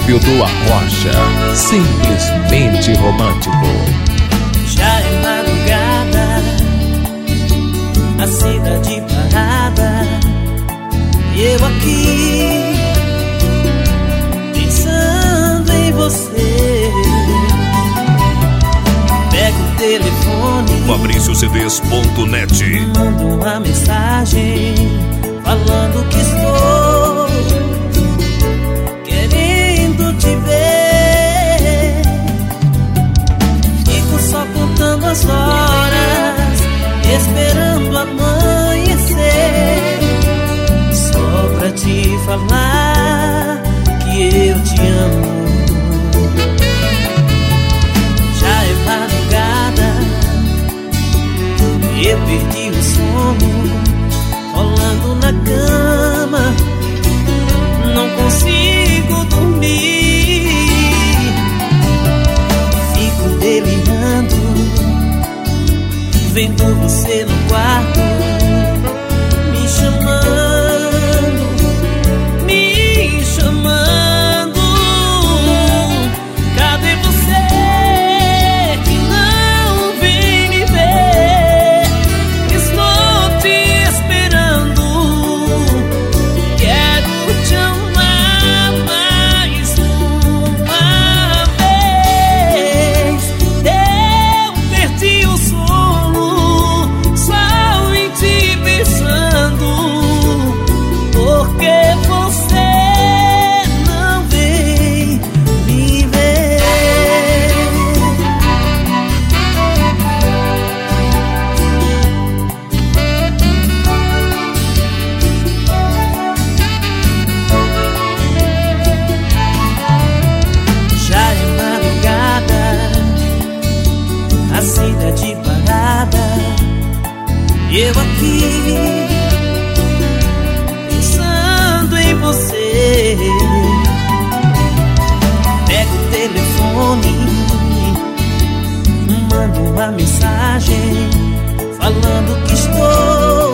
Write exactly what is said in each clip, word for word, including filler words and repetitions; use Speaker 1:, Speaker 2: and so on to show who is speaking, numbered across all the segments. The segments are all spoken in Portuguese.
Speaker 1: Fábio do Arrocha, simplesmente romântico.
Speaker 2: Já é madrugada, a cidade parada, e eu aqui pensando em você. Pego o telefone,
Speaker 3: Fabrício C Ds ponto net,
Speaker 2: mando uma mensagem falando que estou querendo te ver. Fico só contando as horas, esperando amanhecer, só pra te falar que eu te amo. Já é madrugada, eu perdi o sono, rolando na cama, não consigo dormir. Fico delirando, vendo você no quarto, me chamando, me chamando. Cadê você que não vem me ver? Estou te esperando, quero te amar mais uma vez. Eu perdi o sono só em te pensando, porque você não vem me ver. Já é madrugada, a cidade parada, e eu aqui pensando em você. Pego o telefone, mando uma mensagem falando que estou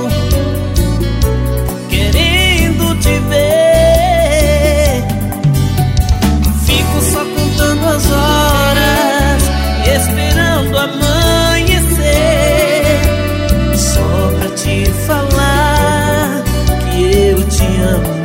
Speaker 2: querendo te ver. Fico só contando as horas, esperando amanhecer, só pra te falar que eu te amo.